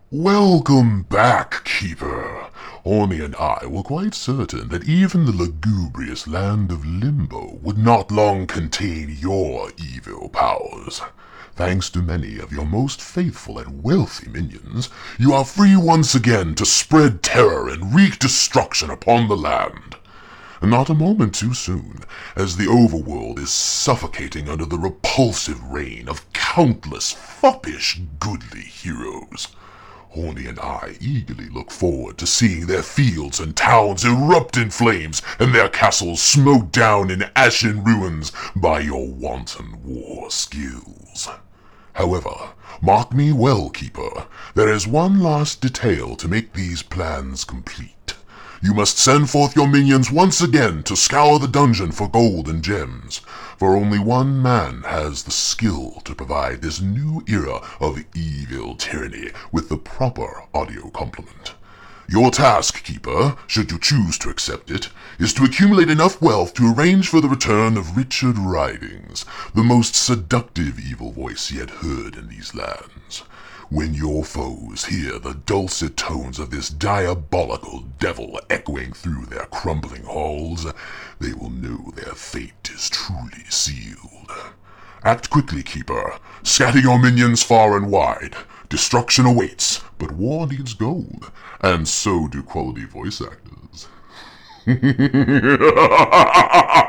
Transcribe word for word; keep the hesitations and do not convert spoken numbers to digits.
Welcome back, Keeper. Orny and I were quite certain that even the lugubrious land of Limbo would not long contain your evil powers. Thanks to many of your most faithful and wealthy minions, you are free once again to spread terror and wreak destruction upon the land. Not a moment too soon, as the overworld is suffocating under the repulsive reign of countless foppish goodly heroes. Horny and I eagerly look forward to seeing their fields and towns erupt in flames and their castles smoked down in ashen ruins by your wanton war skills. However, mark me well, Keeper, there is one last detail to make these plans complete. You must send forth your minions once again to scour the dungeon for gold and gems, for only one man has the skill to provide this new era of evil tyranny with the proper audio complement. Your task, Keeper, should you choose to accept it, is to accumulate enough wealth to arrange for the return of Richard Ridings, the most seductive evil voice yet heard in these lands. When your foes hear the dulcet tones of this diabolical devil echoing through their crumbling halls, they will know their fate is truly sealed. Act quickly, Keeper. Scatter your minions far and wide. Destruction awaits, but war needs gold, and so do quality voice actors.